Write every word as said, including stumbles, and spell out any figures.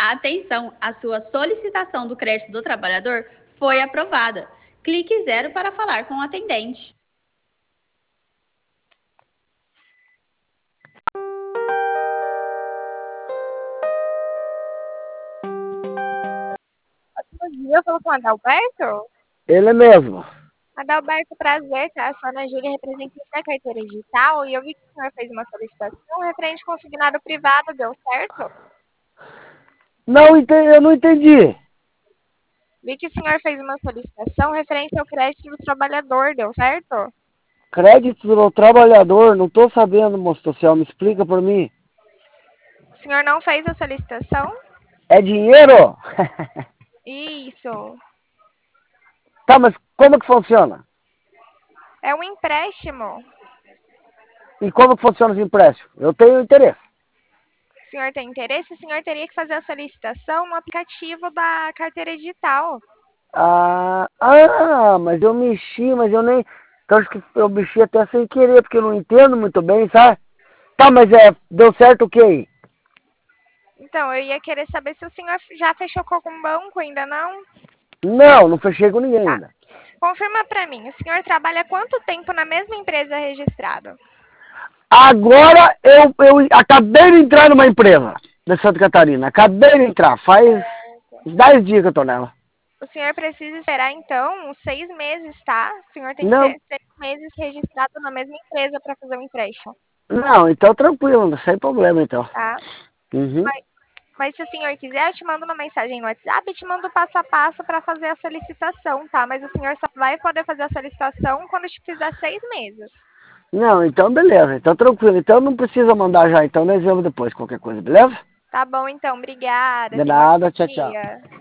Atenção, a sua solicitação do crédito do trabalhador foi aprovada. Clique zero para falar com o atendente. Bom dia, eu falo com o Adalberto. Ele mesmo. Adalberto, prazer, tá? A Ana Júlia, representante da carteira digital, e eu vi que o senhor fez uma solicitação referente consignado privado, deu certo? Não entendi, eu não entendi. Vi que o senhor fez uma solicitação referente ao crédito do trabalhador, deu certo? Crédito do trabalhador, não tô sabendo, moço social, me explica por mim. O senhor não fez a solicitação? É dinheiro? Isso. Tá, mas como que funciona? É um empréstimo. E como que funciona os empréstimos? Eu tenho interesse. O senhor tem interesse? O senhor teria que fazer a solicitação no aplicativo da carteira digital. Ah, ah, mas eu mexi, mas eu nem... Eu acho que eu mexi até sem querer, porque eu não entendo muito bem, sabe? Tá, mas é, deu certo o que aí? Então, eu ia querer saber se o senhor já fechou com algum banco, ainda não? Não, não fechei com ninguém Tá. ainda. Confirma para mim, o senhor trabalha há quanto tempo na mesma empresa registrada? Agora eu, eu acabei de entrar numa empresa de Santa Catarina. Acabei de entrar, faz uns dez dias que eu tô nela. O senhor precisa esperar, então, uns seis meses, tá? O senhor tem que Não, ser seis meses registrado na mesma empresa para fazer o empréstimo, não, então tranquilo, sem problema então. tá? Uhum. Mas, mas se o senhor quiser, eu te mando uma mensagem no WhatsApp e te mando passo a passo para fazer a solicitação, tá? Mas o senhor só vai poder fazer a solicitação quando te fizer seis meses. Não, então beleza, então tranquilo. Então não precisa mandar já, então nós vemos depois qualquer coisa, beleza? Tá bom, então. Obrigada. De Tenha um nada, bom tchau, tchau. dia.